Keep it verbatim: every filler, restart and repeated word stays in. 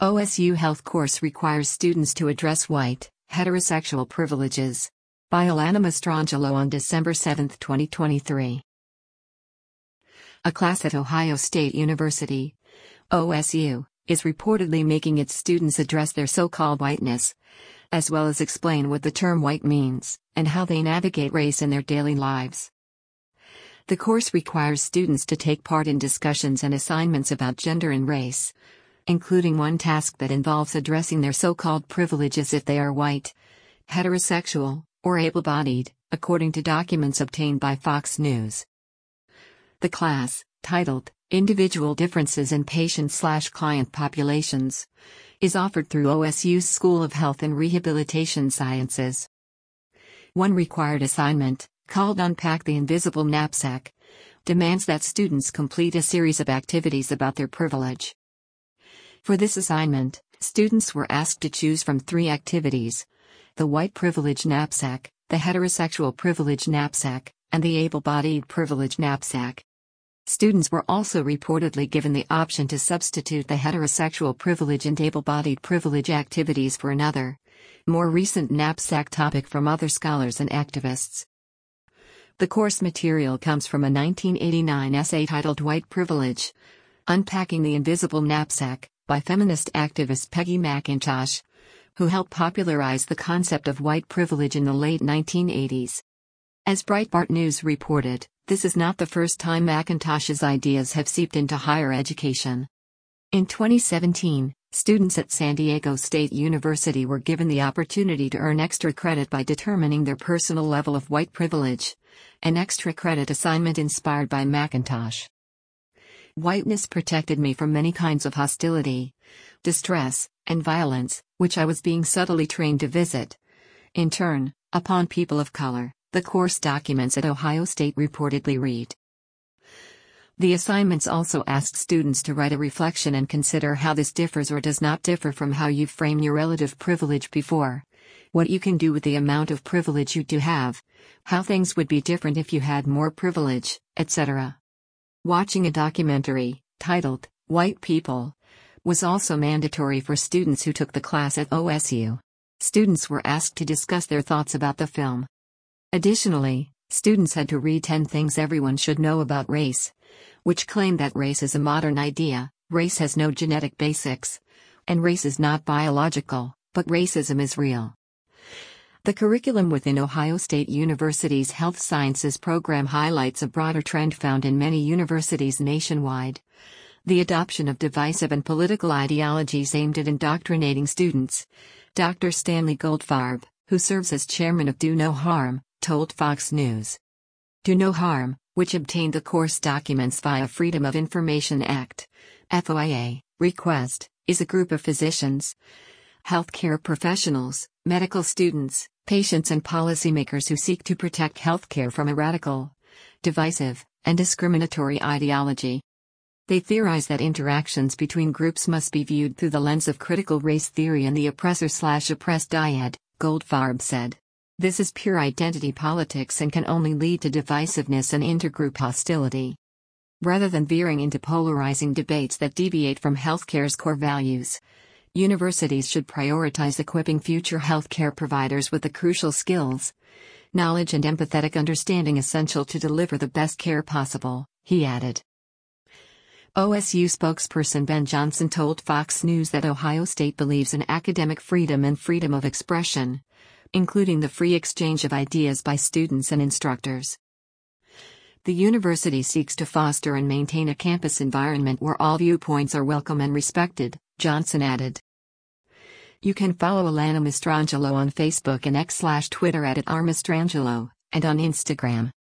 O S U Health course requires students to address white, heterosexual privileges. By Alana Mastrangelo on December seventh, twenty twenty-three. A class at Ohio State University, O S U, is reportedly making its students address their so-called whiteness, as well as explain what the term white means, and how they navigate race in their daily lives. The course requires students to take part in discussions and assignments about gender and race, including one task that involves addressing their so-called privileges if they are white, heterosexual, or able-bodied, according to documents obtained by Fox News. The class, titled Individual Differences in Patient-slash-Client Populations, is offered through O S U's School of Health and Rehabilitation Sciences. One required assignment, called Unpack the Invisible Knapsack, demands that students complete a series of activities about their privilege. For this assignment, students were asked to choose from three activities: the white privilege knapsack, the heterosexual privilege knapsack, and the able-bodied privilege knapsack. Students were also reportedly given the option to substitute the heterosexual privilege and able-bodied privilege activities for another, more recent knapsack topic from other scholars and activists. The course material comes from a nineteen eighty-nine essay titled White Privilege: Unpacking the Invisible Knapsack, by feminist activist Peggy McIntosh, who helped popularize the concept of white privilege in the late nineteen eighties. As Breitbart News reported, this is not the first time McIntosh's ideas have seeped into higher education. In twenty seventeen, students at San Diego State University were given the opportunity to earn extra credit by determining their personal level of white privilege, an extra credit assignment inspired by McIntosh. Whiteness protected me from many kinds of hostility, distress, and violence, which I was being subtly trained to visit, in turn, upon people of color, the course documents at Ohio State reportedly read. The assignments also asked students to write a reflection and consider how this differs or does not differ from how you've framed your relative privilege before, what you can do with the amount of privilege you do have, how things would be different if you had more privilege, et cetera. Watching a documentary, titled White People, was also mandatory for students who took the class at O S U. Students were asked to discuss their thoughts about the film. Additionally, students had to read ten Things Everyone Should Know About Race, which claim that race is a modern idea, race has no genetic basics, and race is not biological, but racism is real. The curriculum within Ohio State University's Health Sciences program highlights a broader trend found in many universities nationwide: the adoption of divisive and political ideologies aimed at indoctrinating students. Doctor Stanley Goldfarb, who serves as chairman of Do No Harm, told Fox News. Do No Harm, which obtained the course documents via Freedom of Information Act (F O I A) request, is a group of physicians, healthcare professionals, medical students, patients and policymakers who seek to protect healthcare from a radical, divisive, and discriminatory ideology. They theorize that interactions between groups must be viewed through the lens of critical race theory and the oppressor-slash-oppressed dyad, Goldfarb said. This is pure identity politics and can only lead to divisiveness and intergroup hostility. Rather than veering into polarizing debates that deviate from healthcare's core values, universities should prioritize equipping future healthcare providers with the crucial skills, knowledge and empathetic understanding essential to deliver the best care possible, he added. O S U spokesperson Ben Johnson told Fox News that Ohio State believes in academic freedom and freedom of expression, including the free exchange of ideas by students and instructors. The university seeks to foster and maintain a campus environment where all viewpoints are welcome and respected, Johnson added. You can follow Alana Mastrangelo on Facebook and X slash Twitter at, at r mastrangelo, and on Instagram.